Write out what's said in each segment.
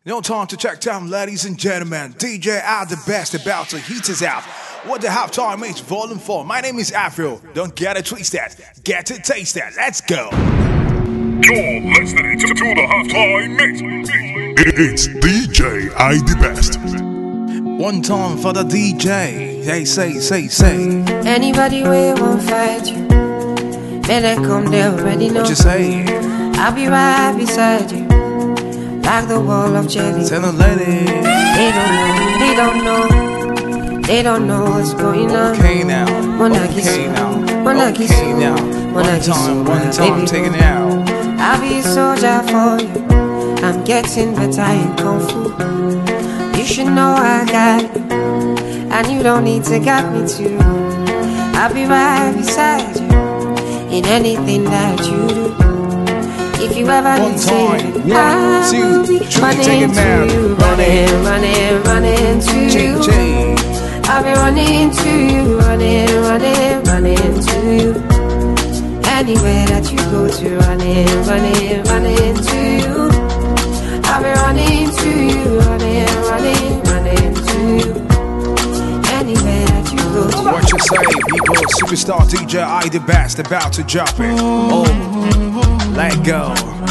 No time to check time, ladies and gentlemen. DJ Al the best about to heat us out. What the halftime mix volume 4. My name is Afro. Don't get it twisted. Get it tasted. Let's go. You're listening to the halftime mix. It's DJ I the best. One time for the DJ. Hey, say. Anybody where won't fight you, better come, they already know. What you say? I'll be right beside you, like the wall of Jericho. Tell the lady. They don't know what's going on. Okay now. One time, take it out. I'll be a soldier for you. I'm getting better in Kung Fu. You should know I got you, and you don't need to guide me too. I'll be right beside you in anything that you do. If you ever need to, I'll be running to you, running to you. I'll be running to you, running to you. Anywhere that you go to, running to you. I'll be running to you, running to you. Anywhere that you go to. What you say, people? Superstar DJ I the best, about to drop it. Oh, let go.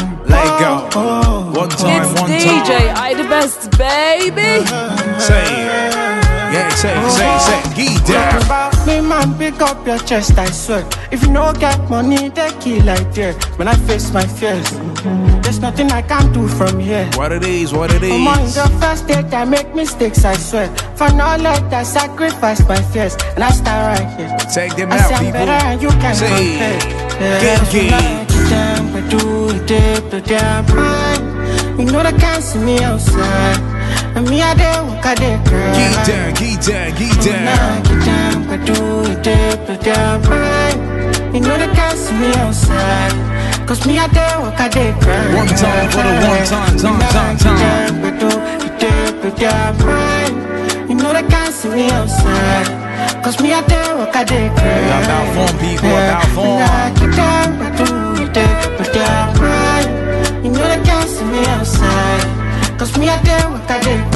One time. It's DJ I the best, baby. Say, say, get down. About me, man, pick up your chest, I swear. If you don't get money, they kill like there. When I face my fears, there's nothing I can do from here. What it is. I'm on the first date, I make mistakes, I swear. For knowledge, I sacrifice my fears, and I start right here. Take them I out, say I'm people. better and you can Say, compare. You know they can't see me outside. And me I dey walk a day, girl. Get down. You know they can't see me outside. Cause me I dey walk a day, girl. One time for the one time. You know they can't see me outside. Cause me I dey walk a day, girl. About phone, people, about phone. You know they can't see me outside. Cause me I dey walk a day,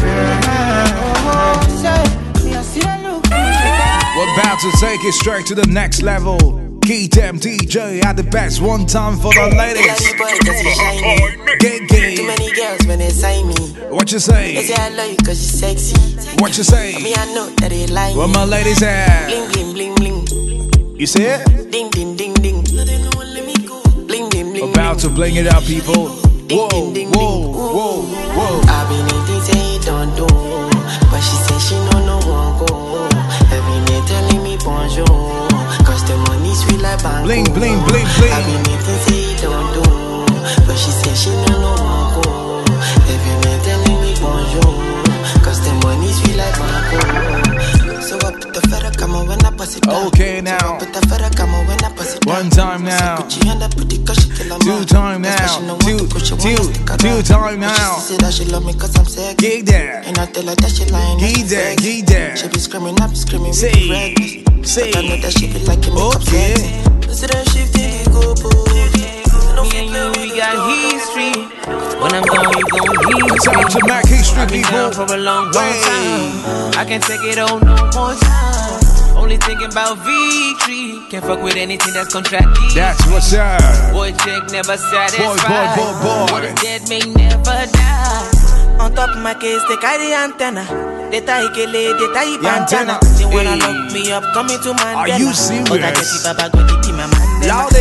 We're about to take it straight to the next level. Keep them DJ at the best. One time for the ladies. Get. Too many girls when they say me. What you say? They say I love you cause you sexy. What you say? Me I know that they like Where me. my ladies at? Bling bling bling bling. You see it? Ding ding ding ding. Bling bling bling. About to bling it up, people. Whoa. I've been eating say you don't do, but she say she no one go. Every day telling me bonjour, cause the money sweet like bango. Bling. I've been eating say you don't do, but she say she no one go. Every day telling me bonjour, cause the money sweet like bango. So I put the feather come on when I pass it down. Okay now. So I put the feather come on when I pass it down. One time now. Two time now. Two time now. She said that she love me cause I'm sexy. Get there. And I tell her that she lying. Get there. She be screaming, I be screaming. Say. But I know that she be liking me. Okay. So then she think it go boom. Me and you, we got history. When I'm gone, you gon' hear Time to make history, I've been down people. for a long time. I can't take it on no more time. Only thinking about victory. Can't fuck with anything that's contradictory. That's what's up. Boy check never satisfied. Boy. What is dead may never die. On top of my case, they carry antenna. They tie kele, they tie antenna. pantana. They wanna lock me up, coming to Mandela. Are you serious? Loud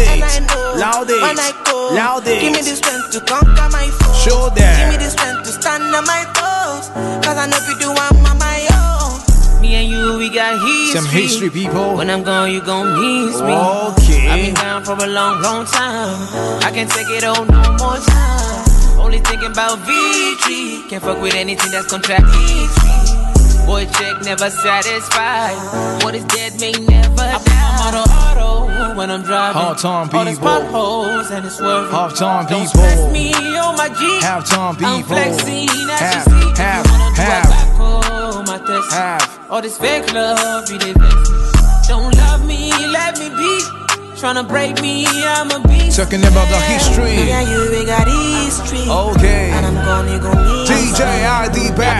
it. Give me the strength to conquer my foes. Show them. Give me the strength to stand on my toes. Cause I know if you do, I'm on my own. Me and you, we got history. Some history, people. When I'm gone, you gon' miss me. Okay. I've been down for a long time. I can't take it on no more time. Only thinking about victory. Can't fuck with anything that's contradictory. Boy check never satisfied. What is dead may never die. I put my auto when I'm driving. Hard time, All these people. potholes and it's swerving. Hard time, Don't people. stress me on my G. Half time, people. I'm flexing as Half. you see. You wanna do Half. a back home, my test. Half. All this fake love, you did this. Don't love me, let me be. Tryna break me, I'm a beast. Talking about the history. Me and you, we got history. Okay. And I'm gonna go meet DJ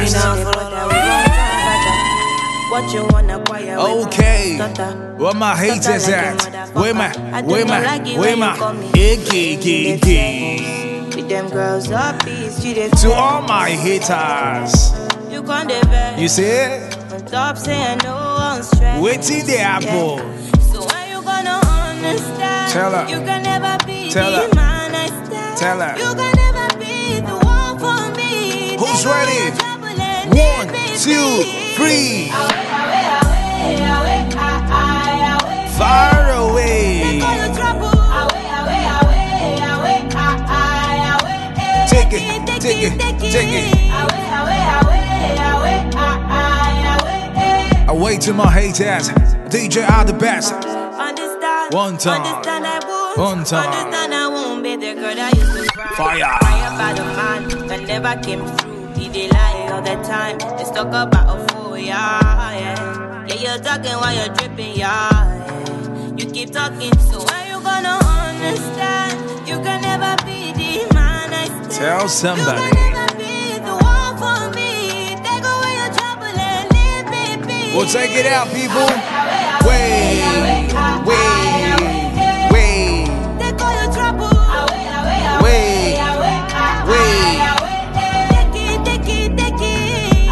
best. What you wanna acquire? Okay, where my haters at? Where my with them girls up, to all my haters. You can't develop. You see it? Stop saying no on strength. Waiting the apple. So when you gonna understand? Tell her. You can never be Tell the her. man I stand. Tell her. You can never be the one for me. Who's Take ready? all the trouble and 1, leave 2, me. 3. Away, Far away. take all the trouble. Take it, take it, take it. Away to my haters. DJ are the best. Understand, One time. understand I won't. One time. Understand I won't be the girl that used to cry. Fire. Cry about a man that never came through. He did lie all the time. Let's talk about a fool, yeah. Yeah, you're talking while you're dripping, yeah. You keep talking, so when you gonna understand? You can never be the man I stand. Tell somebody. You can never be the one for me. Take away your trouble and leave me be. We'll take it out, people. Wait, wait, wait. Take all your trouble. Wait, wait. Take it, take it.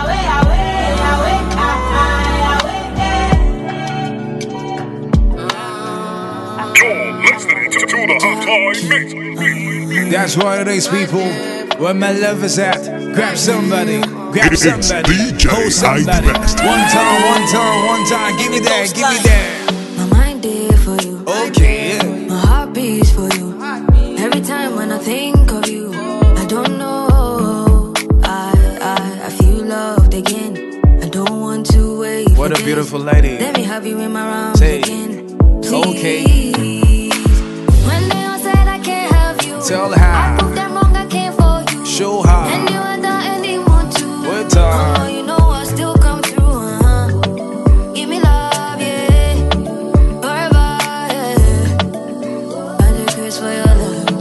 You're listening to the halftime mix. That's what it is, people. Where my love is at, grab somebody, grab It's somebody, DJ hold somebody. I the best. One time, give me that. My mind there for you. Okay, yeah. My heart beats for you. Every time when I think of you, I don't know. I feel loved again. I don't want to wait. What for a beautiful this. lady. Let me have you in my arms Say, again. okay. Please. When they all said I can't have you, Tell her. I proved them wrong. I came for you. Show her. And you are the anyone to. What time? Oh, you know I still come through. Give me love, yeah. Forever, yeah. I do Chris for your love.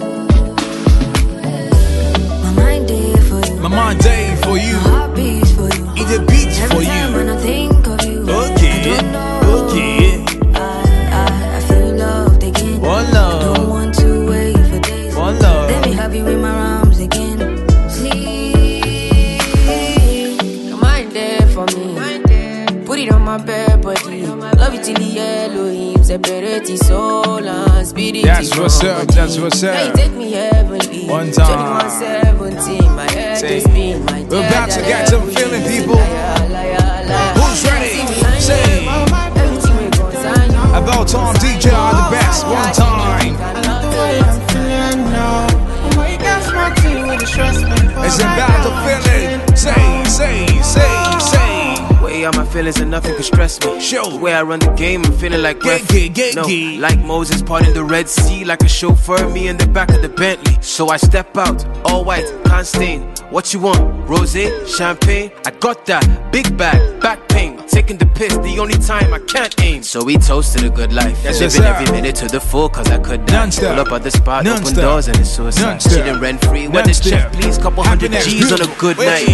My mind there for you. My mind day for you. My heart beats for you. Eat a beat for Every time when you. I think of you, Okay, I don't know. okay. I feel loved again. One I love. don't want to wait for days. One love. Let me have you in my arms again. Sleep. Your mind there for me. Put it on my bed, body. Love it till the yellow him. Separate the soul and spirit. That's what's up, that's what's Now you up. take me heavenly. One time. 21:17. My head Say, is spin. My we're about to get some feeling, people. Who's ready? Say, Everything we concern you. about time, DJ are the best. One time. I'm feeling now. Oh my God, my team with the stress, man. It's about the feeling. Say. Way out my feelings and nothing can stress me. Show. The way I run the game, I'm feeling like Get. no, like Moses parting the Red Sea, like a chauffeur, me in the back of the Bentley. So I step out, all white, can't stain. What you want? Rosé, champagne? I got that. Big bag, back pain. Taking the piss, the only time I can't aim. So we toasted a good life. Yes, Living sir. every minute to the full, cause I could die. Non-stop. Pull up at the spot, open Non-stop. doors and it's suicide. Non-stop. Chilling rent free. When the check, Non-stop. please, couple hundred Happiness, G's on a good Wait. night.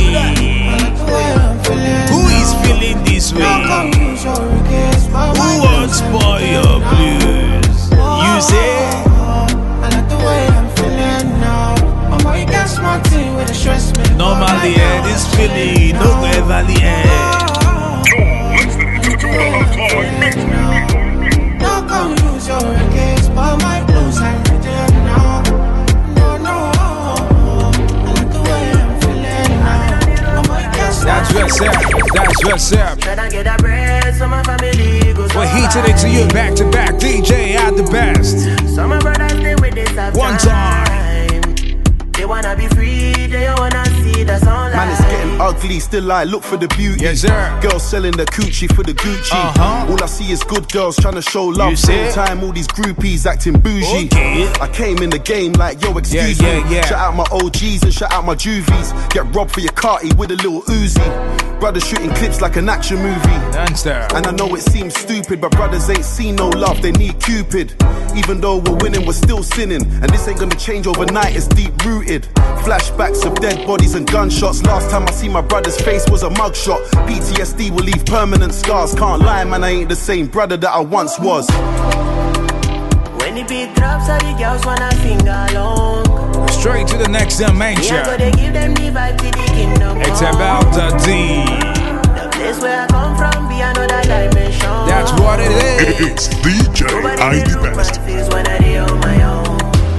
Who is feeling this way? Who wants fire blues? You say? I like the way I'm feeling now. Oh my God, my team with the stress, man. Normally, this feeling, no Beverly. You're listening to the halftime mix. Now come use your records, but my blues are ready now. No. I like the way I'm feeling now. Oh my God, That's what's up. Tryna get a bread, so my family goes. We're heating it to you back to back. DJ at the best. Some of my brothers stay with this at One time. They wanna be free, they wanna see the sunlight. Man, it's getting ugly, still I look for the beauty. Yes, sir. Girls selling the coochie for the Gucci. All I see is good girls trying to show love. You see Same it? time, all these groupies acting bougie. Okay. I came in the game like, yo, excuse Yeah. me. Shout out my OGs and shout out my juvies. Get robbed for your carty with a little Uzi. Brothers shooting clips like an action movie. Non-stop. And I know it seems stupid, but brothers ain't seen no love, they need Cupid. Even though we're winning, we're still sinning. And this ain't gonna change overnight, it's deep rooted. Flashbacks of dead bodies and gunshots. Last time I see my brother's face was a mugshot. PTSD will leave permanent scars. Can't lie, man, I ain't the same brother that I once was. When the beat drops, all the girls wanna finger long. Straight to the next dimension. Give them the vibe to the kingdom. It's about the D. The place where I come from be another dimension. That's what it is. It's DJ ID Best. When I dey on my own.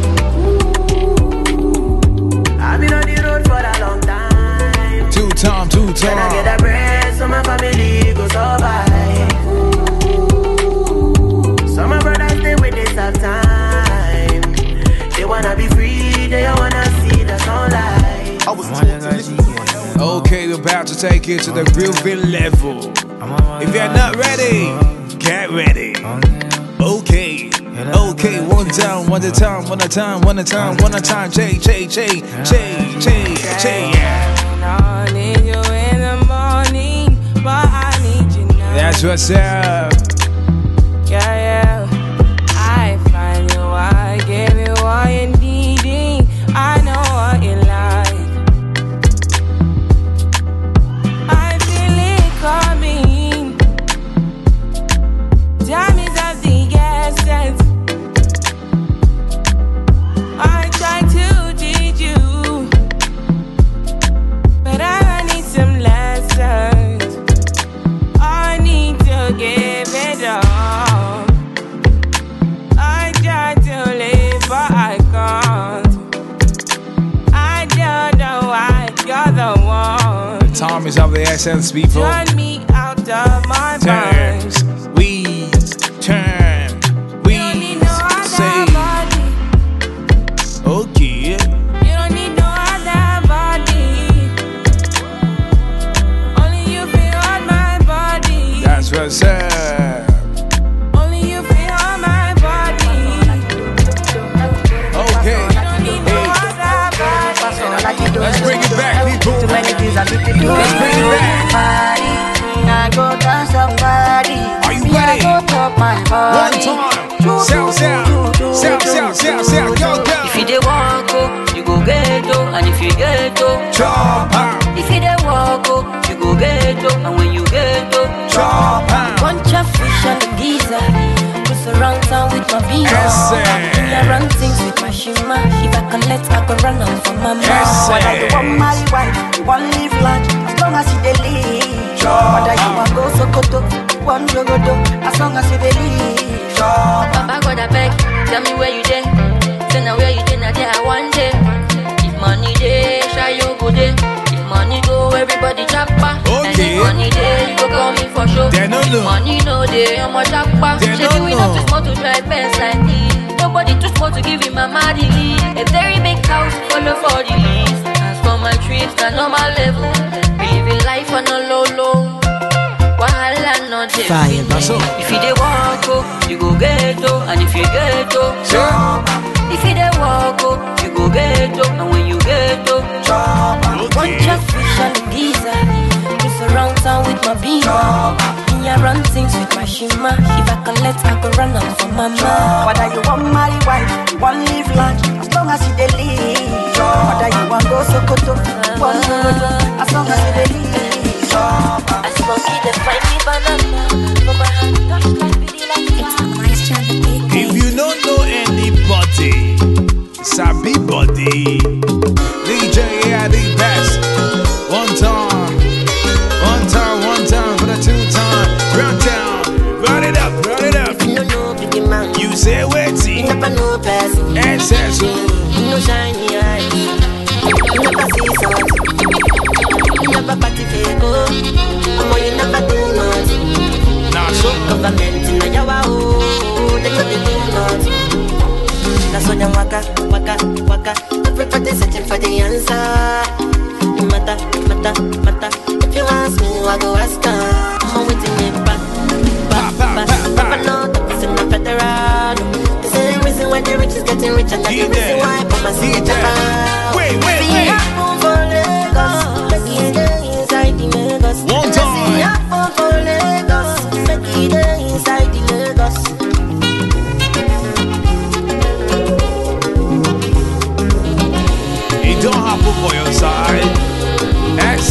I've been on the road for a long time. Two time. When I get a break, so my family go survive. Some of my brothers stay with this tough time. They wanna be free, they wanna see the sunlight. I was taught to listen to my own. Okay, we're about to take it to the groovy level. If you're not ready, get ready. Okay, one time, yeah. I need you in the morning, but I need you now. That's what's up. Yeah. I find you, I give you all you needing. I know what you like. I feel it coming. Time is of the essence. I try to teach you, but I need some lessons. I need to give it up. I try to live, but I can't. I don't know why you're the one. Time is of the essence, people. Turn me out of my mind. Turn, we say. Okay. You don't need no other body. Only you feel on my body. That's what's up. Only you feel on my body. Okay. You don't need no other body. Let's bring it back, people. Too many things I need to do. Let's bring it back. I go dance somebody. Are you ready? One time. Sound. Go. If you dey walk, you go ghetto, and if you ghetto, Chop out. if you dey walk, you go ghetto, and when you ghetto, Chop out. bunch of fish and the geezer, just around town with my beamer. Yes, sir. I run things with my shima. If I collect, I go run out for my mom. Yes, sir. Whether you want marry wife, you want live large, as long as you dey live. Whether you want go Sokoto, one Jogodo, as long as you dey live. Papa God I beg, tell me where you dey. Say now where you dey, now there I want day. If money dey, shy you go dey. If money go, everybody chapa. Okay. And if money dey, you go call me for sure. They no know. If money no dey, I'm a chapa. They Say no we know. not too small to drive Benz like this. Nobody too small to give him a muddy. A very big house full of all the leaves. As for my trips, I know my level. Living life on a low. Wahala no dey. That's all. If you dey walk, you go ghetto, and if you ghetto, if you dey walk, you go ghetto, and when you ghetto, bunch of fish and the geezer, just around town with my beamer. Me I run things with my shima. If I collect, I go run out for my mom. Whether you want marry wife, you want live large, as long as you dey live. Whether you want go Sokoto, one Jogodo, as long as you dey live. I smoky the find me banana, but my hand touch like really like it's a nice chance. If you don't know anybody, Sabi body, DJ ID Best. One time for the 2 time. Run down, run it up. You know big man, You say wait, you never know person, and says so. you know shiny eyes, you never see something, you never party fago, you never do nothing. Nah, so Government in the yawa they know they do nothing. That's why them waka. Everybody searching for the answer. Matter. If you ask me, I go ask her. I'm waiting me back. Never know that this is my federal. This is the reason why the rich is getting rich, and that's the reason why Papa see it about. Wait. For Lagos, make it dey inside the Lagos. One time. For Lagos, make it dey inside the Lagos. You don't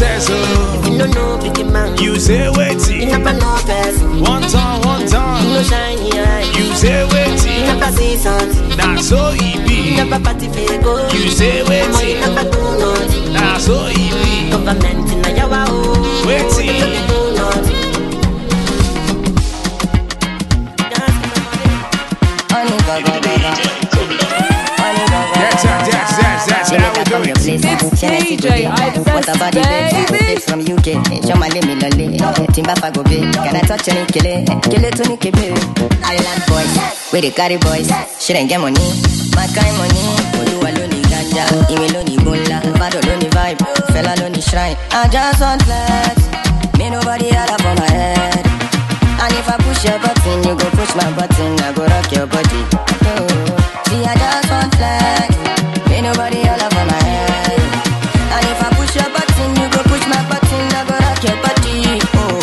says so. If you don't know, big man. You say waiting. You never know person. One time. You know shiny eye. You say waiting. You never see something. Now so he be. You never party go. You say waiting. You never do nothing. Now so he be. Government in a yawa oh. Waiting. You never do nothing. That's how we do it. DJ, I the best, baby. From UK, Jomali Milole, Timba Fagobe, can I touch any kille? Kill it to Nikibe. Island boys, where they carry boys, she ain't get money. My kind money, Odu Aloni Ganja, Imeloni Bola, Badoloni vibe, Fella Loni shrine. I just want flex, me nobody had up on my head. And if I push your button, you go push my button, I go rock your body. Oh, see, I just want flex, me nobody all up on my head. And if I push your button, you go push my button, I go rock your body. Oh,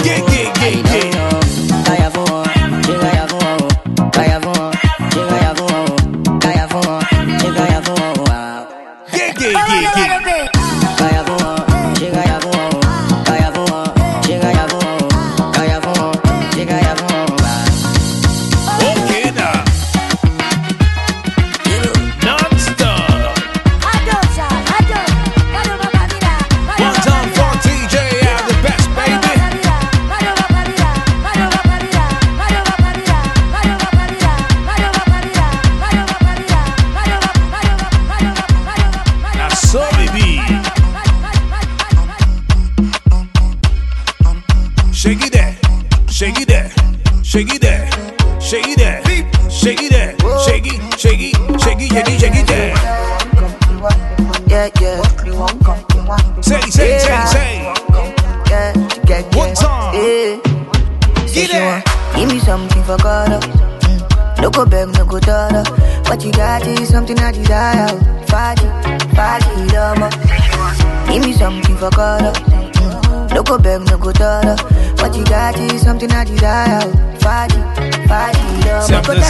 What you got is something I desire. Fadi, love. Give me something for color. No go beg, no go dollar. What you got is something I desire. Fadi, love.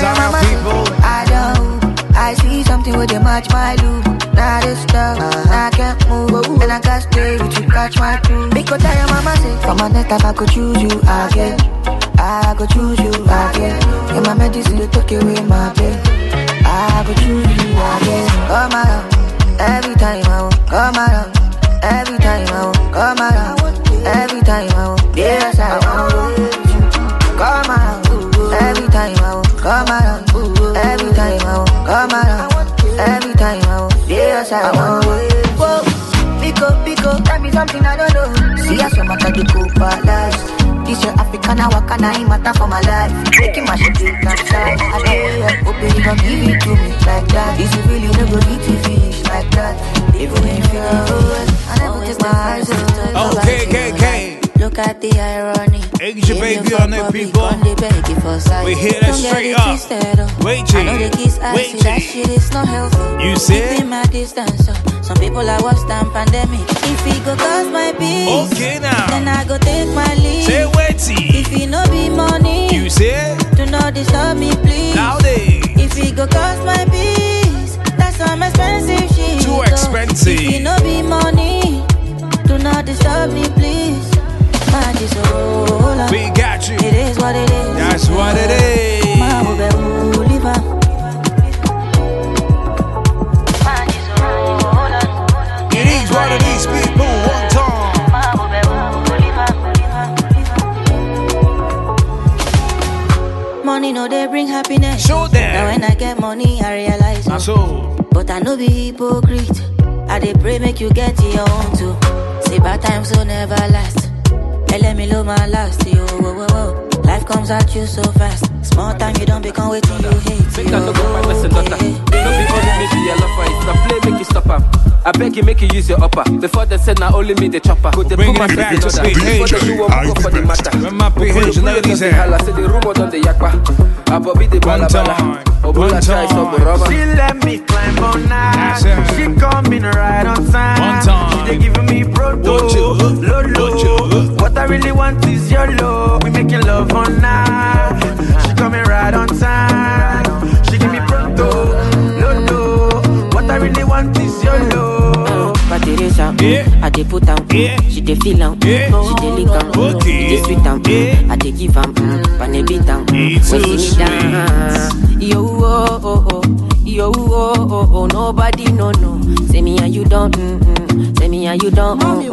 I don't. I see something with a match my look. Now this stuff, I can't move. And I can't stay with you, catch my crew. Because I am mama say, from my neck I could choose you again. I go choose you again. In my medicine, they took away my pain. I go choose you again. Come around, every time I will. Come around, every time I will. Come around, every time I will. Yes, I will. Come around, every time I will. Come around, every time I will. Come around, every time I will. Yes, I will. Whoa, Pico, tell me something I don't know. See, I saw my daddy go palace. This your African, I walk and I matter for my life. Taking my shit in that side. I dare hope you don't give it to me like that. This is really no good to fish like that. Even when you feel good, I never take my eyes off. Okay. Look at the irony. Asia baby on there, people. We hear that straight up. Wait, that shit is not healthy. You say? Keeping my distance. Some people are worse than pandemic. If it go cause my peace, okay now. Then I go take my leave. Say waiting. If it no be money, you say? Do not disturb me, please. Nowadays. If it go cause my peace, that's some expensive shit. Too expensive. If it no be money, do not disturb me, please. We got you. It is what it is. That's what it is. It is what it is, people. One time. Money no they bring happiness. Show them. Now when I get money, I realize. But I know be hypocrite. I dey pray make you get your own too. Say bad times will never last. Let me love my last, yo, whoa. Life comes at you so fast. Small time you don't become waiting you hate. Make I no go my blessing daughter. Don't be only me be a lover. If I play, make you stop up. I beg you, make you use your upper. Before they said now only me the chopper. Go bring it back to speed. Before they do one go for the matter. When my PH ladies here. I say the rumor on the yakba. I bobby the balabala. She let me climb on night. She coming right on time. She they giving me proto, low. What I really want is your love. We making love on night. She coming right on time. She give me proto, low. What I really want is your love. Patricia, I dey put am, she dey feel am, she dey lick am, she dey sweet am, I dey give am, pane beat am, when she need am. Yo oh oh oh, yo oh oh oh, nobody no. Say me and you don't, say me and you don't. Girl,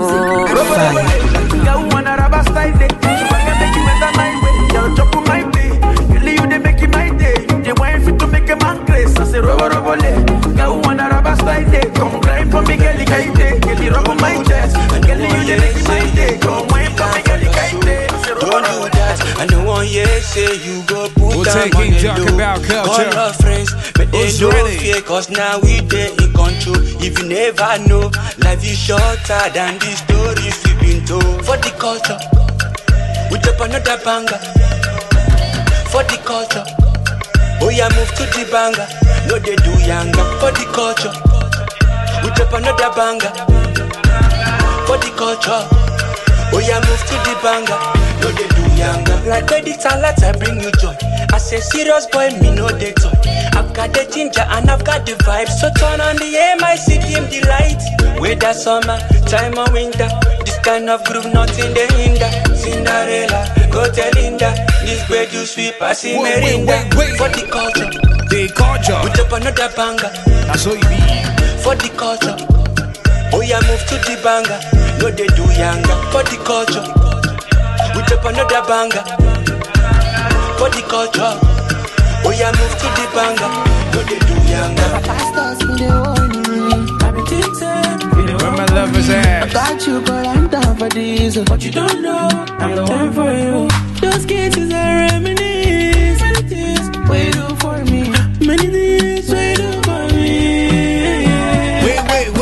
wanna rubber style day, so I can make you enter my way. Girl, jump on my day, you they make it my day. You the wine fit to make a man crazy. I say rubber lay. Girl, wanna rubber style day, come grind for me, girl, kite day. Girl, you rub on my chest, girl, you they make it my day. Come wine for me, girl, kite day. Don't do that, I don't want you say you go put down on the low. All our friends, but they don't fear, cause now we dey in control. If you never know, life is shorter than the stories we've been told. For the culture, we drop another banger. For the culture, oh yeah, move to the banger. No, they do younger. For the culture, we drop another banger. For the culture, oh yeah, move to the banger. No, they do younger. Like the talent, I bring you joy. I say serious boy, me no they toy. I've got the ginger and I've got the vibe. So turn on the MIC, dim the light. Whether summer, time or winter, this kind of groove nothing they hinder. Cinderella, go tell Linda, this bed you sweep, I see Merinda. For the culture, we drop another banger. That's all you mean. For the culture, oh yeah, move to the banger. No, they do younger. For the culture, we drop another banger. For the culture, oh yeah, move to the banger. No, they do younger. Where my love is at? I got you, but I'm down for this. But you don't know, I'm the one for you. Those cases are reminisce. Many things, what you do for me. Many things, what you do for me. Wait.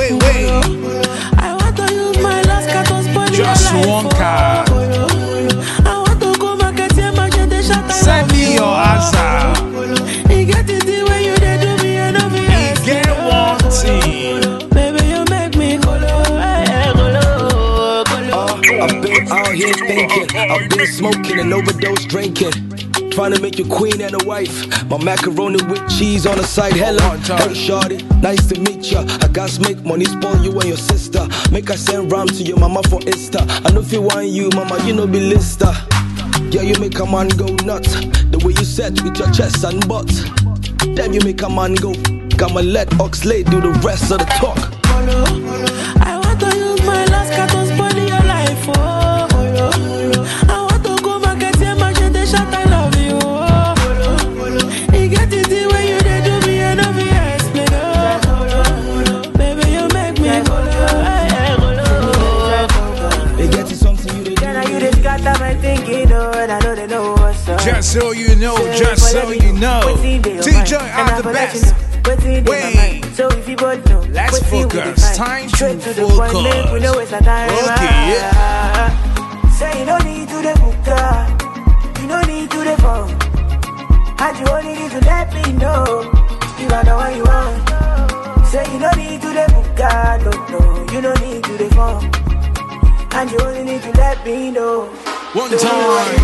I want to use my last carton's body. Just one car. I want to go market here, my gente shut. Send me your answer. You get it the way you did do me and over here. Get one thing. Baby, you make me colo. I've been out here thinking, I've been smoking and overdose drinking. Trying to make you queen and a wife. My macaroni with cheese on the side. Hello, hey shawty, nice to meet ya. I got make money spoil you and your sister. Make I send ram to your mama for Insta. I know if you want you, mama, you know be lister. Yeah, you make a man go nuts. The way you set with your chest and butt. Damn, you make a man go. I'ma let Oxley do the rest of the talk. I want to use my last carton's body your life. I want to go market here, my gente shot. I love you. You get it the way you did do me and over here. Explain baby, you make me They get you something you did. Then you just got that my thinking, and I know they know what's up. Just so you know, just so you know. DJ are the best. Wait, so if you both know, let's focus. Time to focus. Okay, yeah. Say you don't need to the book, you don't need to the phone. And you only need to let me know you got the one you want. Say you don't need to the book, no, you don't need to the phone. And you only need to let me know. One time.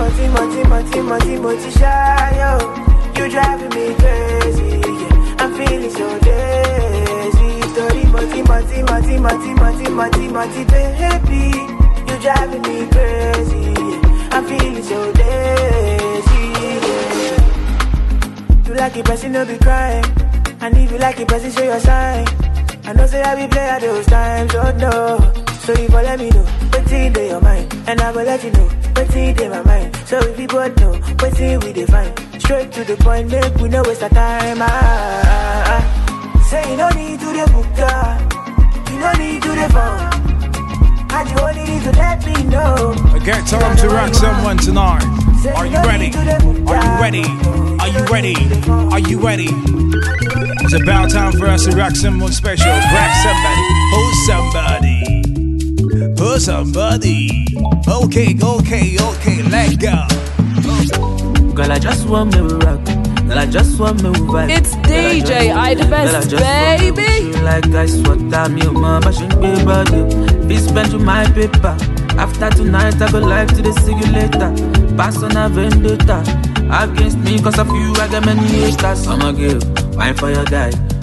Mati, shy, yo. You driving me crazy, yeah. I'm feeling so dizzy. Story, mati, baby. You driving me crazy, yeah. I'm feeling so dizzy, yeah. You like it, person, no be crying. And if you like it, person, show your sign. I know say I be play at those times, oh no. So you go let me know, what's in your mind. And I will let you know, what's in my mind. So if you both know, what's in we define. Straight to the point, make we know waste the time. Say you don't need to the book, you don't need to the phone. And you only need to let me know. Okay, time to rock someone tonight. Are you ready? Are you ready? Are you ready? Are you ready? It's about time for us to rock someone special. Rock somebody. Oh somebody. Oh somebody. Okay, let's go. Girl, I just want me to rock. Girl, I just want me to vibe. It's DJ I the best, baby. Like ice water, me mama shouldn't be body. Be spent with my paper. After tonight, I go live to the see you later. Pass on a vendetta against me, cause of you, I got many haters. I'm a girl, wine for your guy.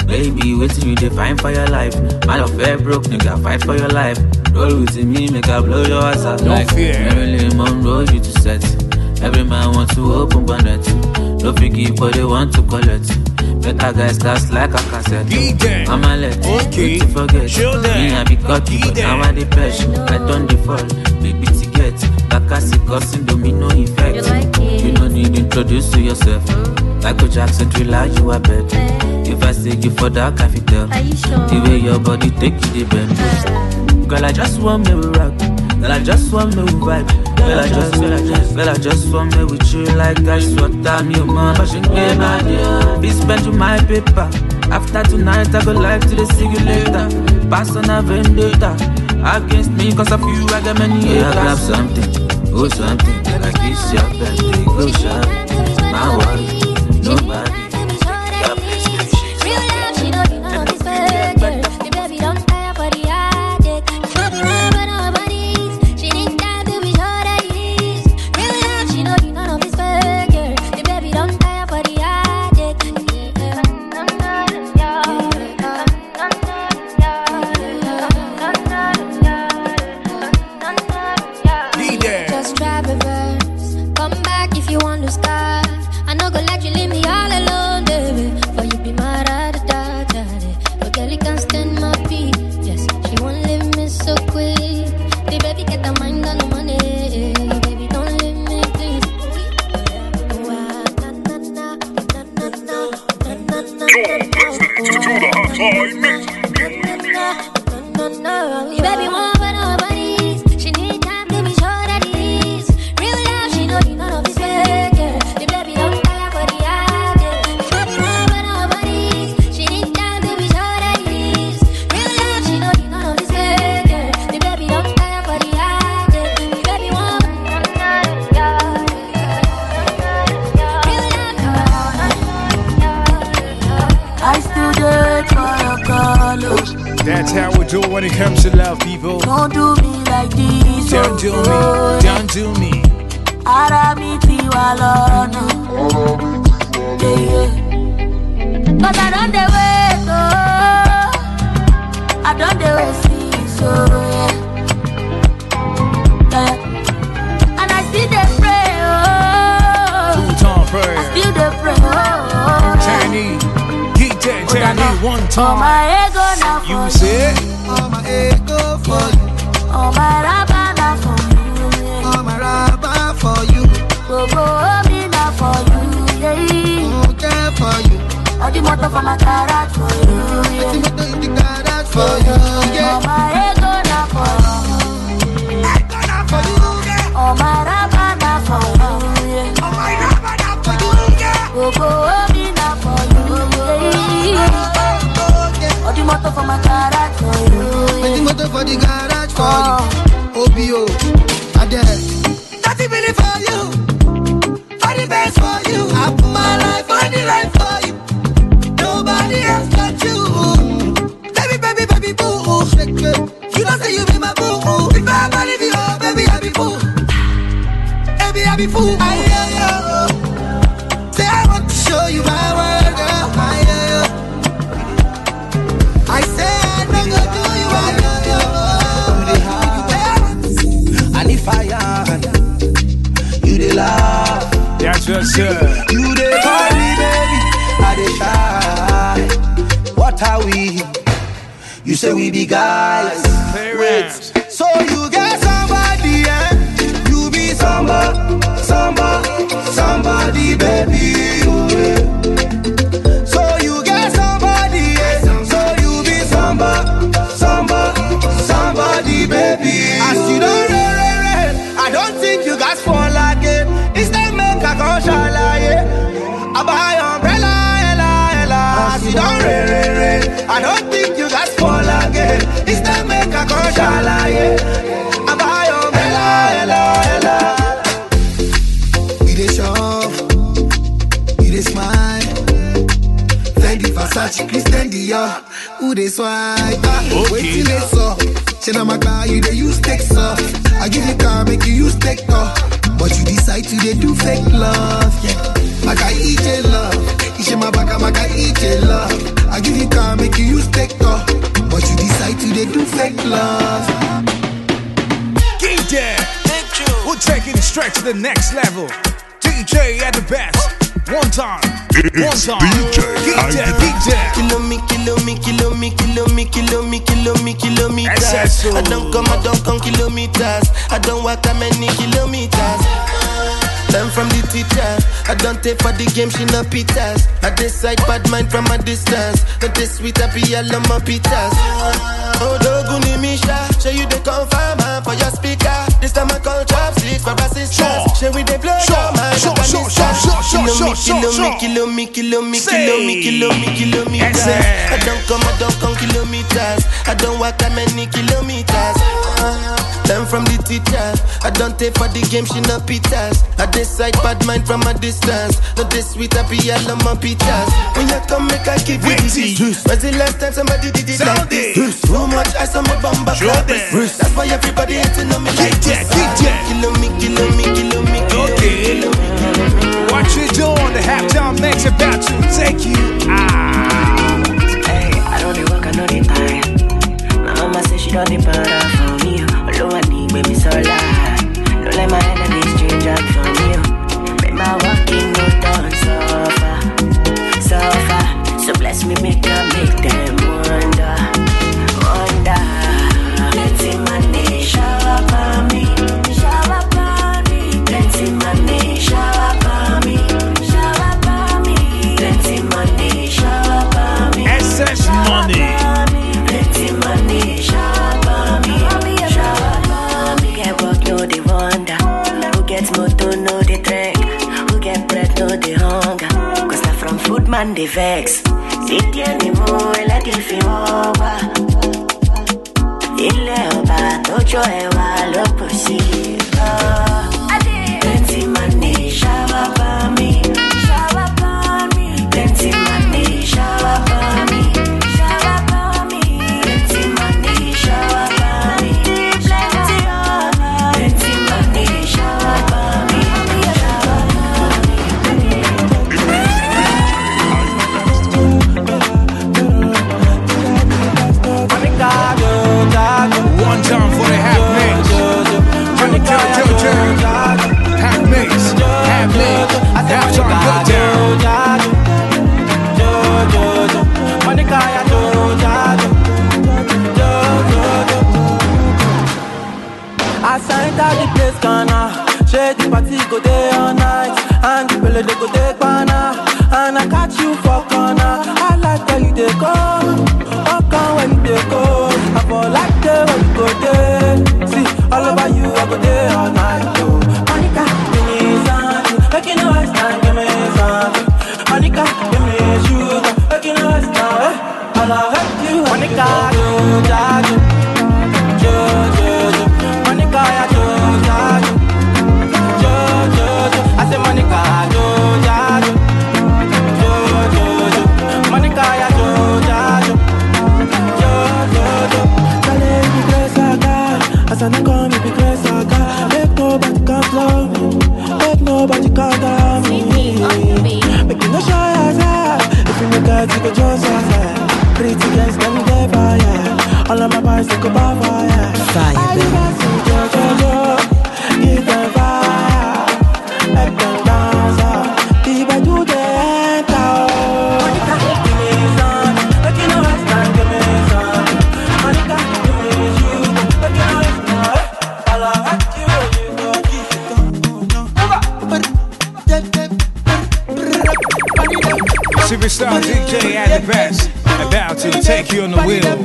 Baby, waiting you define for your life. Man of fair broke, nigga, fight for your life. Roll with me, make I blow your ass out. Like Marilyn Monroe, you to set. Every man wants to open bonnet. No figgy, but they want to collect. Better guys cast like a cassette. I'ma let you forget. Me, I be cocky, but now I the best. I don't default, baby, to get. Kakasi causing domino effect. You don't need to introduce to yourself. Michael Jackson thriller, you are better. If I say you for that, I tell. The way your body take you, the bend. Girl, I just want me to rock. Girl, I just want me to vibe. Girl, I just want me with you like ice water. Me, man, passion game, idea. Be spent to my paper. After tonight, I go live to the see you later. Pass on a vendetta. Against me, cause of you, I got many haters. Grab something, oh something. Like this, your birthday, go shop. My worry, nobody. That's how we do when it comes to love, people. Don't do me like this. Don't do me. Don't do me. Cause I don't wait, oh. I don't see, so yeah. And I still dey pray, oh. Two-time prayer. I still dey pray, oh. Chinese, get that Chinese one time. My ego now for you say, all my ego for you. All my rubber now for you. All my rubber for you. Go me now for you, yeah. Okay for you. All the motor for my garage for you, yeah. All the motor in the garage for you, yeah. All my ego now for you. Ego now for you, yeah. All my rubber now for you, yeah. All my rubber now for you, yeah. Go me now for you, yeah. All the motor for my garage for you, yeah. All the motor for the garage for you. OBO, Adele. That's it really for you. All the best for you. I put my life on the line for you. Nobody else but you. Baby, boo. You don't say you be my boo. If I ever leave you, oh, baby, I be fool. Baby, I be fool. Say I want to show you my world, girl. I say I don't go do you, I know you. And if I am, you the love. That's what's up. You the call me, baby. I dey shy. What are we? You say we be guys. Wait. So you get somebody, eh? You be somebody, baby. So you get somebody, eh? So you be somebody, baby. As you don't I don't think you guys fall again. Instead make a conscious, yeah. I buy umbrella, ella. As you don't I don't think you guys fall again. Instead make a conscious, yeah. I buy umbrella, ella. We dey shop, we dey smile. Fendi, Versace, Christian Dior. Who dey swipe? Waiting they saw. Shena my car, you dey use text off. I give you car, make you use tech talk. But you decide to dey do fake love, yeah. Maka ije love, ishe mabaka maka ije love. I I give you car, make you use Tector, but you decide to they do fake love. Get there. We're taking it straight to the next level. DJ at the best. One time. It's DJ. Kilometers. I don't come kilometers. I don't walk that many kilometers. Learn from the teacher. I don't take for the game, she no pitas. I decide bad mind from a distance. But this sweet happy all of my pitas. Oh, Doguni Misha, show you the confirm for your speaker. This time I call chopsticks for our sisters. Show we the blood, kilometers. I don't come kilometers. I don't walk that many kilometers. Learn from the teacher. I don't take for the game, she no pitas. I decide bad mind from a distance. Not this sweet happy all of my pitas. When you come make I give you this. When's the last time somebody did it like this? Too much ice on my bumper clap. That's why everybody hating on me like this. Okay. What you doing? The halftime mix about to take you out. Hey, I don't need work, I know the time. My mama says she don't depend on me. Although I need baby so loud. Don't let my enemies change out from you. Make my walking no done so far. So bless me, make them wonder. Plenty money, shower upon me. Plenty money, shower upon me. Plenty money, shower upon me. SS money. Plenty money, shower upon me. Who get work, know the wonder. Who gets motor, know the trek. Who get bread, know the hunger. Cause now from food man, they vex. Sit anymore, let it feel over. Ilé ọba tójó ẹwà ló kù sí. Plenty money, shower by me. Plenty money, shower by me. Plenty money, shower by me. Plenty money, shower by me. One time for the half mix. Half mix. Half time, go down. I signed out the place, Ghana. Shake the party, go there all night. And the belly, they go take banana. And I catch you for corner. I like where you they go. Walk on where you they go. I fall like the way you go there. See, all over you, I go there all night. Oh, Monica, give me something. Make you know I stand, give me something. Monica, give me sugar. Make you know I stand. I'll hurt you. Monica, Monica, I say Monica, Monica, as I come, you be grace, I got. Make nobody come slow me. Make nobody come down me. Make you no shy as I. If you make a you go just as I. Pretty girls, them get fire. All of my boys, they go by fire. I just see Jojo, give them fire. Make them dance, if I do the enter. Monica, give me some. Make you know I stand, give me some. Monica, give me you. Make you know I stand. I'll hurt you, you go keep it going. Superstar DJ at the best. About to take you on the wheel.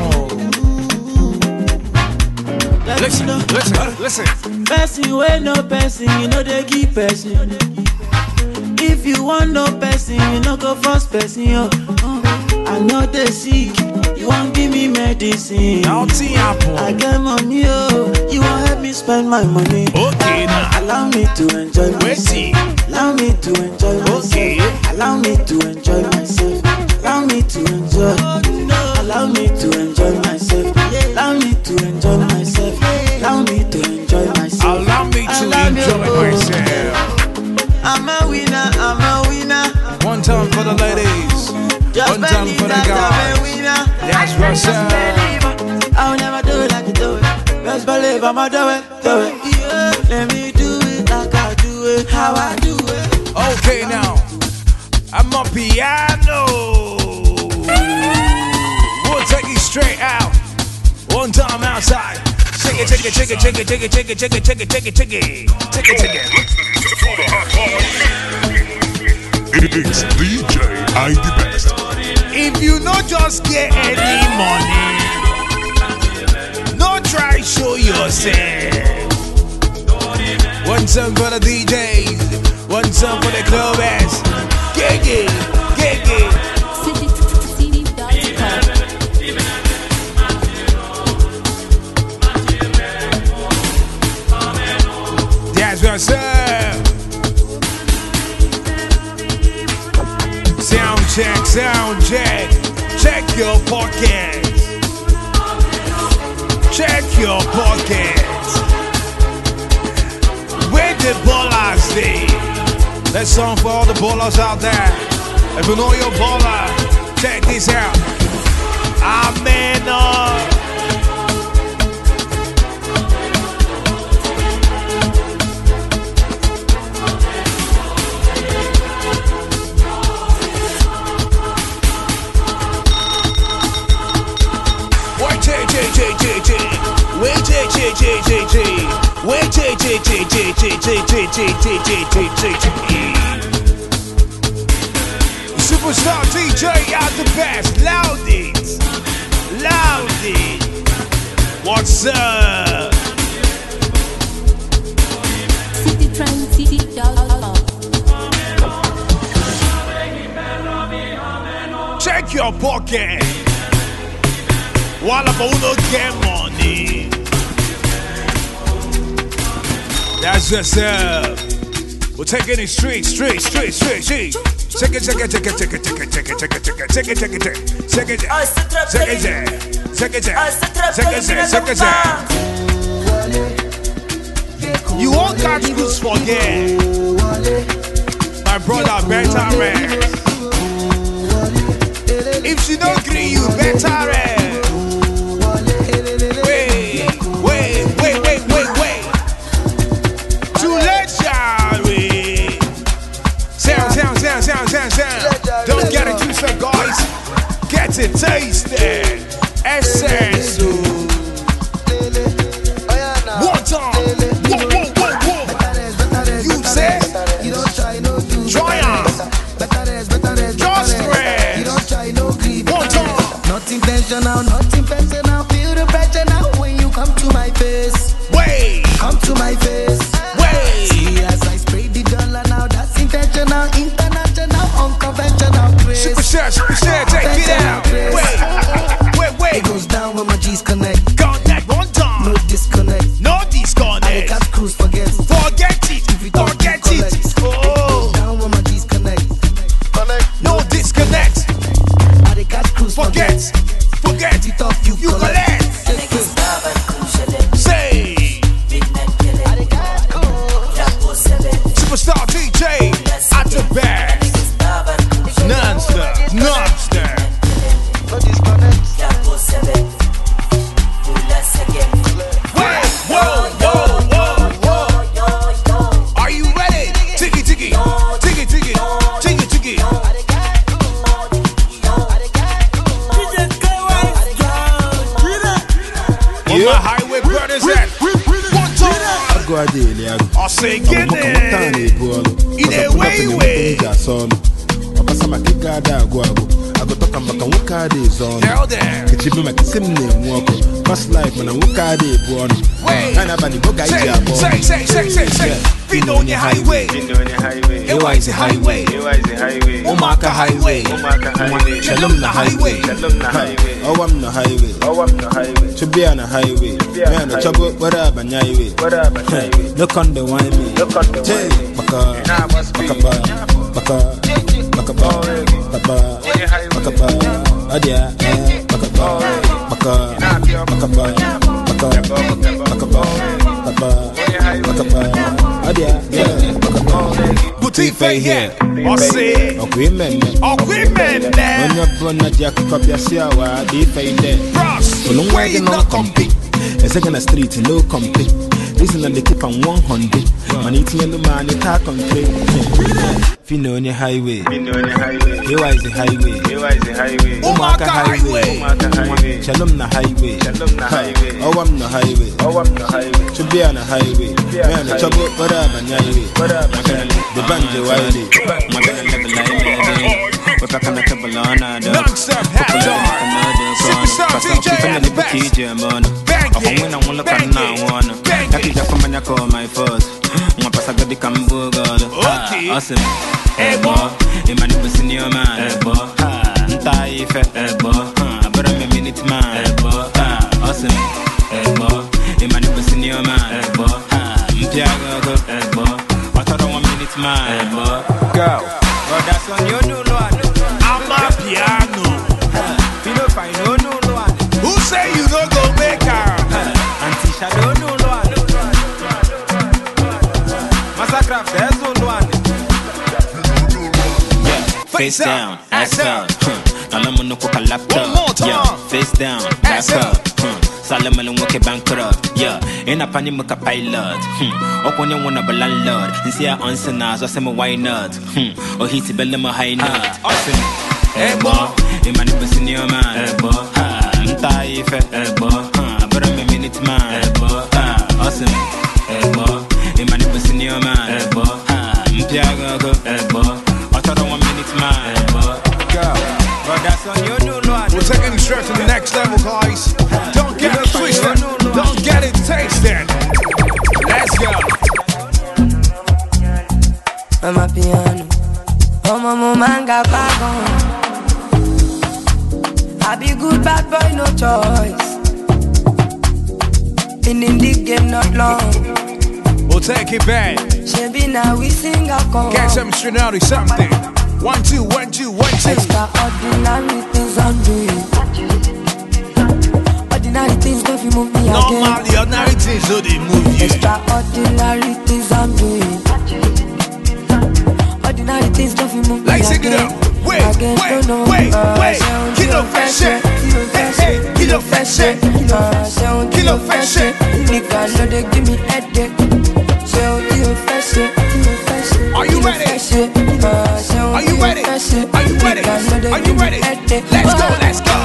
Listen. Person wey no person, you know they give person. If you want no person, you no go first person. I know they sick, you won't give me medicine. I get money, you won't help me spend my money. Okay, now allow me to enjoy myself. Allow me to enjoy myself. Allow me to enjoy myself. Allow me to enjoy. Allow me to enjoy myself. Allow me to enjoy myself. Allow me to enjoy myself. Allow me to enjoy myself. I'm a winner, I'm a winner. One time for the ladies. Just one time for the what's up? I'll never do it like you do it. Best believe I'ma do it. Yeah, let me do it like I do it, how I do it. Okay, now I'm on piano. We'll take it straight out. One time outside. Shake it, shake it, shake it, shake it, shake it, shake it, shake it, shake it, shake it, shake it, shake it, shake it. It's DJ I the best. If you not just get any money, no try show yourself. One time for the DJs, one time for the clubbers. Get it, get it. That's what's up. Sound check, sound check. Check your pockets. Check your pockets. Where the ballers stay? That song for all the ballers out there. If you know your baller, check this out. Amen. Superstar DJ out the best. Loud it. Loud it. What's up? Check your pocket. While I'm gonna get money. That's just we're taking it straight. Check it. Check it. You won't catch goods forget. My brother better rest. If she don't agree, you better rest. Wait. Too late, Jerry. Sound. Don't get it twisted, guys. Get it tasted. Essence. One time. Whoa. You say? Try on. Just rest. One time. Nothing personal. Feel the pressure now when you come to my face. Wait. Come to my face. Wait. See as I spray the dollar now. That's intentional, international, unconventional grace. Super, take it out. Wait. It goes down when my G's connect. Connect one time. No disconnect. I can't cruise, forget it. Oh. Down when my G's connect. No disconnect. I can't cruise, forget it off, you collect. Say. Superstar DJ at the back. Non-stop. Whoa. Are you ready? Tiggy. Where my highway brothers at? One time. I'll say get it. In a way. Hell there. Fast life when I walk out there, born. Say. Feet on your highway. Ewa is a highway. Omaka highway. Shalom na highway. Oh, I'm the highway. To be on a highway. Man, a trouble, whatever, highway. Look on the wine me. T-Fay here. Ose. Agreement. When you're born at your Kabiasia, T-Fay there. Bros, where you not compete? A second a street, no compete. Listen on the tip on 100. Money to the man, you can't complete. Fino on your highway. Here is the highway. Omaka highway. Shalom na highway. Oh, I'm the highway. To be on a highway. Man, the trouble, whatever, the banjo, wiley. Non-stop Superstar DJ at the best. Awesome. Ebo, imani businio man. Ebo, ntaife. Ebo, abara me minute man. Ebo, awesome. Ebo, imani businio man. Ebo, mpiago. Ebo, watara 1 minute man. Ebo, go. But that's on your new one. I'm a piano. Fino fine, no one. Who say you don't go make her? Auntie Shadow no one. Massacre, there's no one. Face down, ass up. Alamu no coca laptop. Yeah, face down, back up. Salaman woke bankrupt. Yeah, in a panic mocha pilot. Open your one of a landlord. And see our answer now, so say why not? Or he's a bellama high nut. Awesome. Ebo, imani businio man. Ebo, ntaife. Ebo, but I'm a minute man. Ebo, awesome. Ebo, imani businio man. Ebo, mpiago. Ebo, watara 1 minute man. Ebo, go. But that's on your new one. We're taking it straight to the next level, guys. Don't get it twisted. Don't get it tasted. Let's go. I'm a piano. Oh, my manga bagon. I be good bad boy, no choice. Been in the game not long. We'll take it back. Shabby now we sing a chorus. Get some Trinity something. 1, 2, 1, 2, 1, 2. Extraordinary things I'm doing. Ordinary things don't you move me again. Normally, ordinary things don't they move you. Extraordinary things I'm doing. Ordinary things don't you move me again. Like sing it up. Wait. Kilo fashion. Kilo fashion. Kilo fashion. Nigga, no they give me headache. Kilo fashion. Are you ready? Are you ready? Are you ready? Are you ready? Let's go.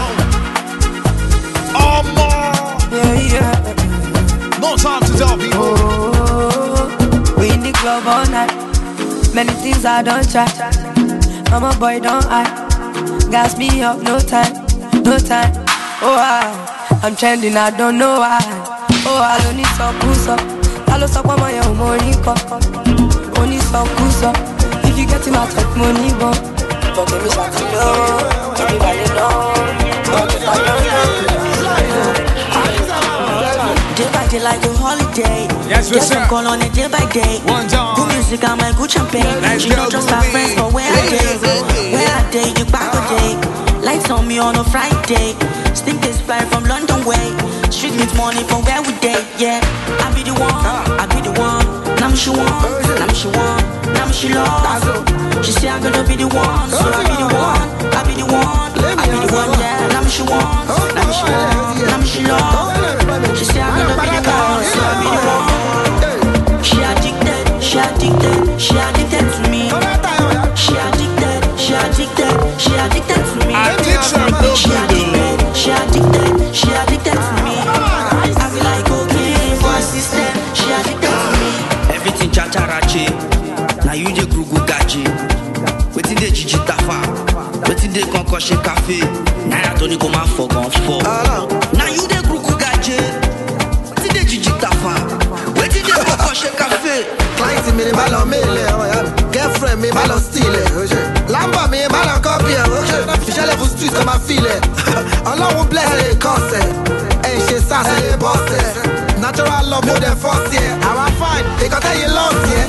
Yeah. No time to tell people. We in the club all night. Many things I don't try. I'm a boy, don't I? Gas me up, no time. Oh, I'm trending, I don't know why. Oh, I don't need some push up. I don't stop on my own money cup. Only some push up. If you get him out of money, but give me something low. Everybody know. But if I don't know. Day by day like a holiday. Yes, what's up? Call on it day by day. One time. Good music, I'm like good champagne. She don't just have friends, but where I day, you back a day. Lights on me on a Friday. Stink this fly from London way. Street meet money from where we day. Yeah, I be the one. Now she love. She say I'm gonna be the one, so I be the one. Yeah, now she love. She say I'm gonna be the one, so I be the one. She addicted to me. She addicted to me. She addicted to me. I be like okay for a system. She addicted to me. Everything chacharache. Now you the Google gachi. Wetin dey Gigi Tafa. Wetin dey concussion cafe. Now I don't go my for gun for. Now you the Google gachi. Wetin dey Gigi Tafa. Wetin dey concussion cafe. Client mi ma lọ mail girlfriend mi ma lọ steal Lamba mi ma lọ copy Fiṣẹ́lẹ̀ fún street kọ́ ma feel Ọlọ́run bless ẹ̀ kọ́sẹ̀ ẹ̀ ṣe sáà ẹ̀ bọ́sẹ̀ Natural love mo dey force yẹ Àwa fine, ìkọ́tẹ́ yìí lost yẹ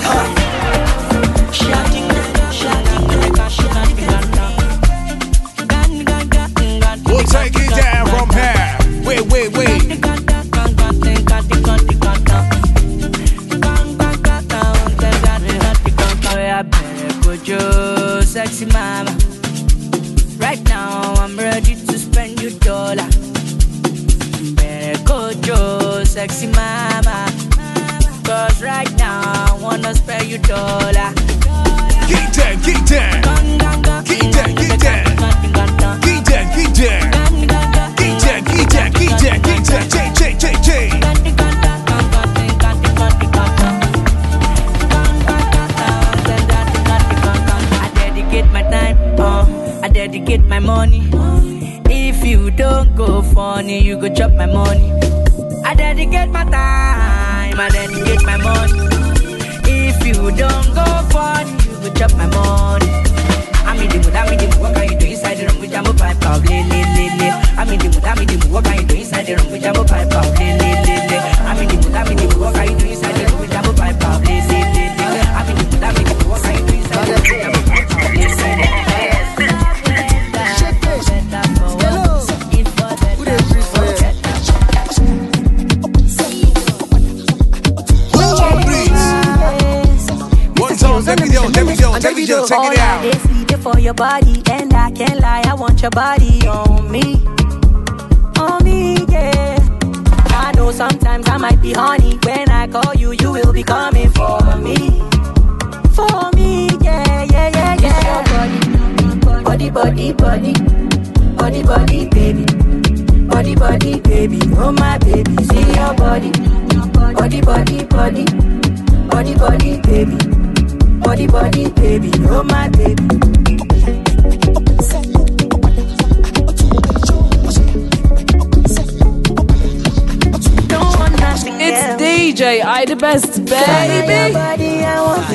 We'll take it down from here. Wait. you dollar. Get down, get down. Get down, get down. Get down, get down. Get down, get down, get down, get down. J. I dedicate my time, I dedicate my money. If you don't go funny, you go chop my money. I dedicate my time, I dedicate my money. If you don't go funny, you go chop my money. I'm in the mood, what can you do inside the room with jam pipe up, I'm in the mood, what can you do inside the room with jam pipe up, I'm in the mood, what can you do inside the room with jam pipe up, I'm in the mood, what can you do inside the room with jam pipe up, Let me go, check it out. They see it for your body, and I can't lie, I want your body on me, yeah. I know sometimes I might be horny. When I call you, you will be coming for me, yeah. It's your body, baby. Body, baby. Oh my baby, see your body, baby. Body, baby, oh my baby. It's DJ, I the best, baby. Body, I want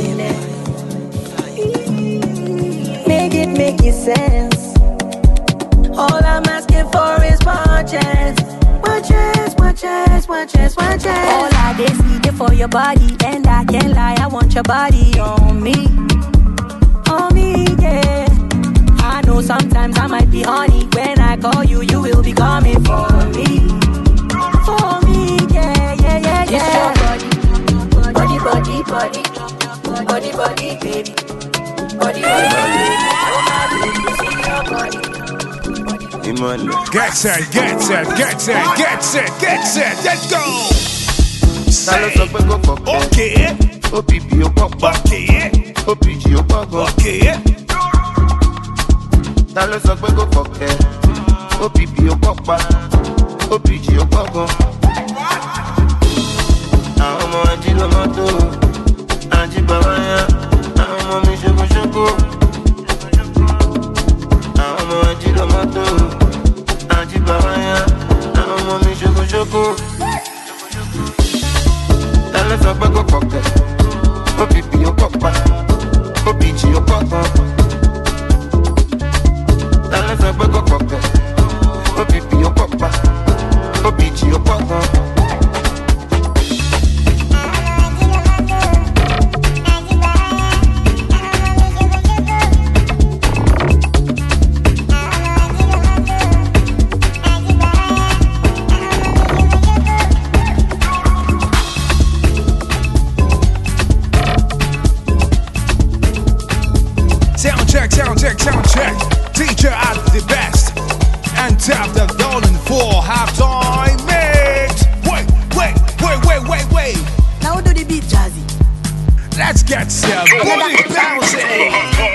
it. Make it sense. All I'm asking for is one chance. All I did see it for your body, and I can't lie, I want your body on me, yeah. I know sometimes I might be horny. When I call you, you will be coming for me, yeah. It's your body, baby. Body, baby. Oh my baby, see your body. Get set, let's go. Say, okay. Sound check. Teacher at the best. And tap the golden for halftime mix. Wait. Now do the beat, Jazzy. Let's get some booty bouncing.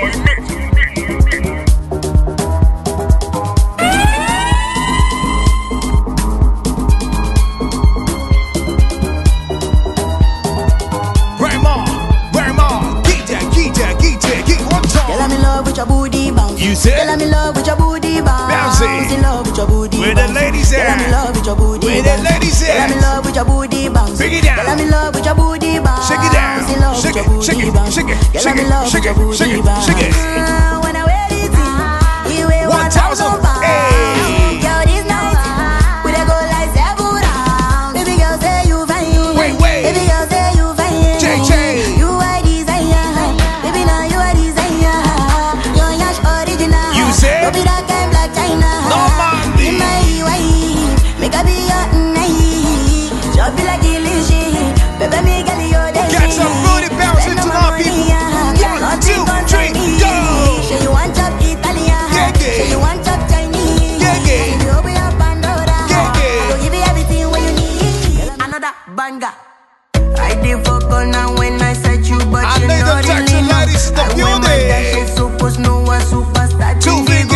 You said? Girl, I'm in love with your booty bounce. Bouncing. In love with your booty Where bounce. the ladies at? Girl, I'm in love with your booty Where bounce. the ladies at? Girl, I'm in love with your booty bounce. Bring it down. Girl, I'm in love with your booty bounce. Shake it down. In love Shake with it, your shake booty it, bounce. shake it, Girl, shake I'm in it, love shake with your it, booty shake it, bounce. shake it. When I wear it, you wear 1,000. pounds. Hey. Girl, this night we dey go like 7 rounds. Baby girl, say you fine. Wait. Baby girl, say you fine. JJ. You are desire. Baby, now you are desire. You're yash original. You said? Don't be that kind black China. No man. Be my wife. Make a be your night. Just be like illusion. Baby, me girl, you're the Get some booty bouncing tonight, people. 1, 2, 3, go. Say you want top Italian. Say you want top Chinese. Yeah. You open up Pandora. I will give you everything what you need. Another banger. I did fuck on now when I said you, but I you need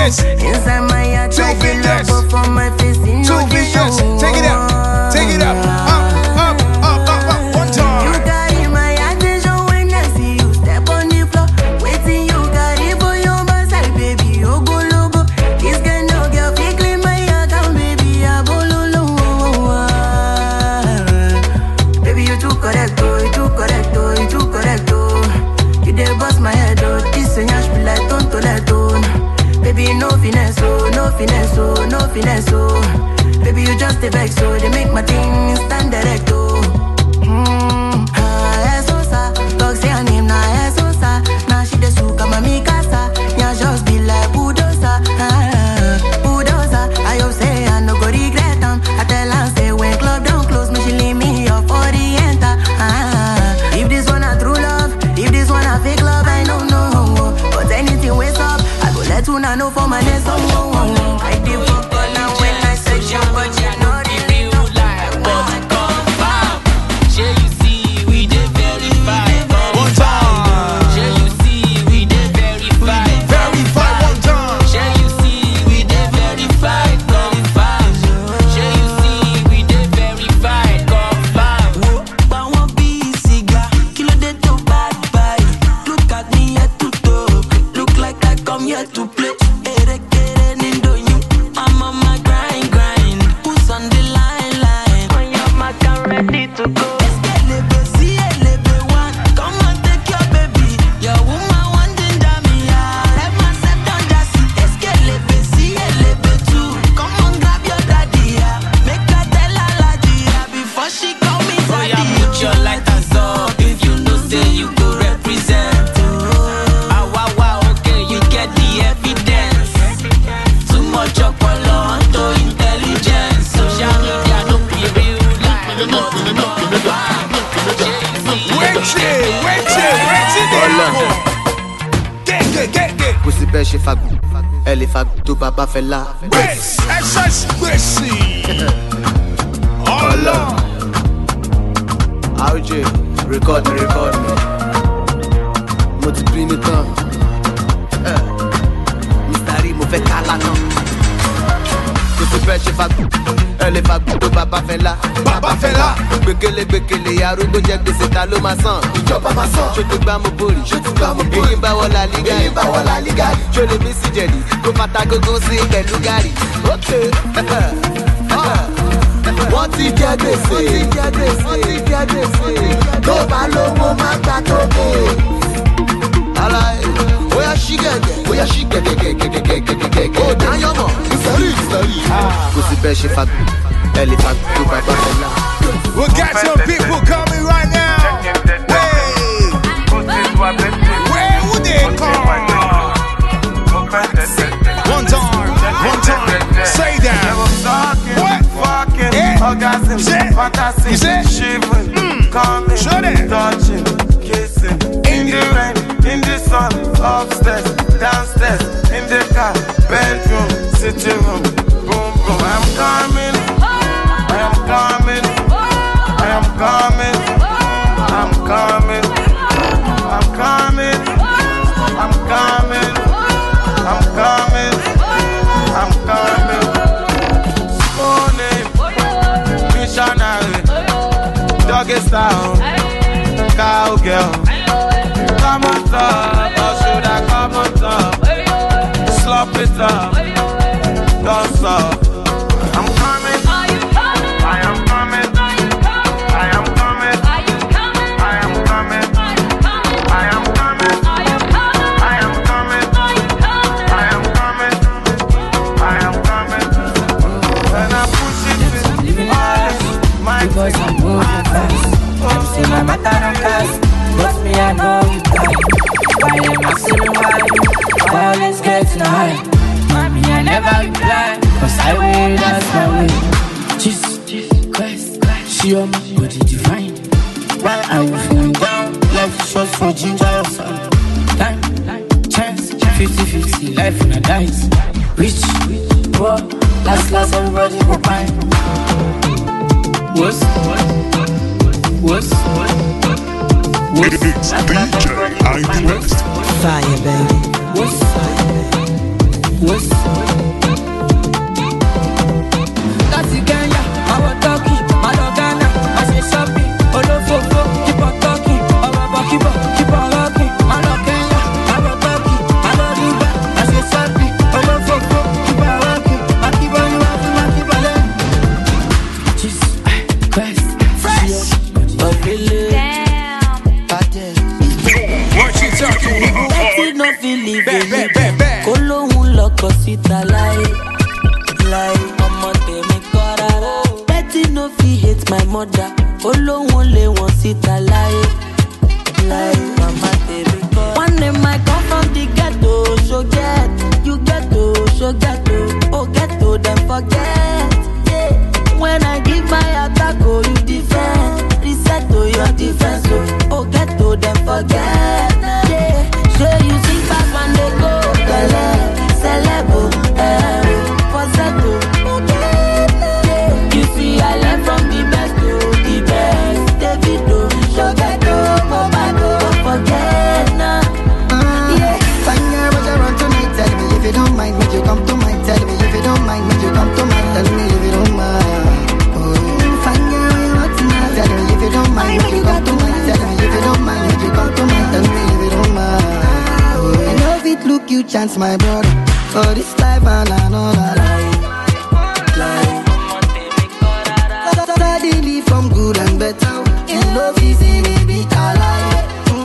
fingers. Inside my heart, two fingers. For my face, two fingers. Take it up. Take it up. Up. One time. You carry my attention when I see you step on the floor. Waiting you carry for your side, baby. Oh go logo. This kind of girl fake clean my account, baby. I bololo. Baby you too correct, oh, you too correct, oh, you too correct, oh. You dey bust my head, oh. This senyash be like don't to let tone. Baby no finesse, oh, no finesse, oh, no finesse, oh. Baby you just a vex, so they make my thing stand direct, oh. Dog say her name na Esosa. Now she the suka mami casa. Yeah, just be like bulldozer, bulldozer. I hope say I no go regret them. I tell her say when club don't close, me she leave me up for the enter. If this one a true love, if this one a fake love, I don't know. But anything waste up, I go let you know for my next song. I did fuck on now when I say you, but you know the real life. But confirm, share you see we dey verify. One time. Share you see we dey verify. Verify one time. Share you see we dey verify. Confirm. Share you see we dey verify. Confirm. But one be cigar, kilo dey to bad bye. Look at me head to toe. Look like I come here to play. I'm on my grind. Who's on the line? On your mark, I'm ready to go. Come and take your baby. Your woman wanting dummy. Have myself done Jassy. SKLB, come on, grab your daddy. Make her tell her lady before she call me daddy. Oh, yeah, put your lighters up if you know say you go represent. Wow, okay, you get the evidence. Too much ọpọlọ to intelligence. Social media no be real life. Get. Kò sí bẹ́ẹ̀ ṣe fagbó, ẹ lè fagbó tó bàbá fẹ́ la. Gbèsè. Ọlọ. RJ, record me. Mo ti bínú tán. Mr. Rí mo fẹ́ kálá náà. Kò sí bẹ́ẹ̀ ṣe fagbó, ẹ lè fagbó tó bàbá fẹ́ la. Bàbá fẹ́ la. Gbèkélé arúgbó jẹ gbèsè ta ló máa san. Ìjọba máa san. Ṣó ti gbá mo borí? Èyí ń bá wọ La Liga. Ṣó lè mí sí jẹ̀lì? Kó fata gógó sí pẹ̀lú gàrí. Wọ́n ti jẹ gbèsè. Tó bá lówó má gbà tó bò. Bóyá ṣí gẹ̀gẹ̀. Ó dáyọ̀ mọ̀. Ìsọ̀rí. Kò sí bẹ́ẹ̀ ṣe fagbó, ẹ lè fagbó tó bàbá fẹ́ la. We got some people coming right now. Hey, where would they come? One time, say that. What? You said? Show that. Touching, kissing, in the rain, in the sun, upstairs, downstairs, in the car, bedroom, sitting room, boom. I'm coming. Morning, missionary, doggy style, cowgirl. Come on top, or should I come on top? Slop it up, don't stop. I'm coming. Because I'm moving fast. I'm seeing my matter on cast. But me, I know you die. Why am I still why? Violence getting high. Mommy, I never reply. Cause I will, that's my way. Jesus Christ. She on my body divine. Why are you feeling down? Life is short for ginger or something. Time, chance, 50-50, life in a dice. Rich, poor, last, everybody go fine. What's It's DJ ID West. Fire, baby. What's fire? That's Kenya, our talkie, Malogana, I say shopping, Olofofo, keep on talking, keep on rocking, Malogana, our talkie, Maloriba, I say shopping, Olofofo, keep on rocking, keep on rocking, keep on rocking. Jesus Christ, fresh, what you talking about? No believe in Kolohun loko sita lie. Mama tell me korara. Betty no fi hate my mother. Kolohun le won sita lie. Mama tell me korara. One day I come from the ghetto, so get you ghetto, so ghetto. Oh ghetto, then forget. Yeah. When I give my attack, oh you defend. Reset to your defense, oh ghetto, then forget. Yeah. So you see back when they go, celebo, poseto. You see I learn from the best to the best. Davido, Shogato, Mobado, don't forget now. Yeah, Fanya, what you run tonight? Tell me if you don't mind, would you come to mine? Tell me if you don't mind, would you come to mine? Tell me if you don't mind. Oh, Fanya, what you run tonight? Tell me if you don't mind, would you come to mine? Tell me if you don't mind, would you come to mine? Tell me if you don't mind. I know it look you chance, my brother. For this life and another life. Suddenly from good and better. You know easy, baby, I lie.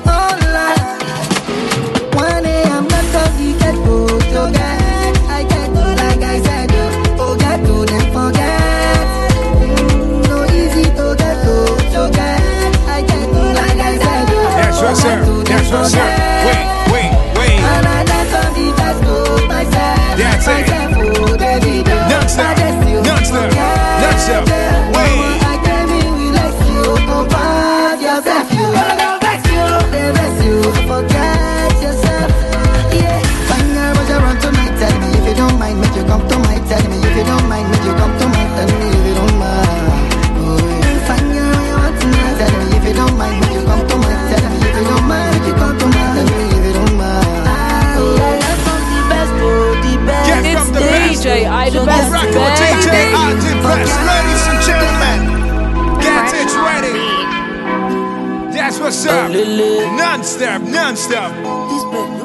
One day I'm not talking, get go to get. I get go like I said, oh get to then forget. No easy to get to get. I get go like I said, yes, right, sir. Yes, right, sir. Wait. And I dance on the best to myself. That's it. Nonstop. Wait. I came in, we let you compare yourself. You they bless you, forget yourself. Yeah, Fanya, what you run tonight? Tell me if you don't mind, make you come to my. Tell me if you don't mind, make you come to my. Tell me if you don't mind. Oh, Fanya, what you want tonight? Tell me if you don't mind, make you come to my. Tell me if you don't mind, make you come to my. Tell me if you don't mind. It's DJ I the best, DJ I the best, ladies and gentlemen. Get it ready. That's what's up. Non-stop.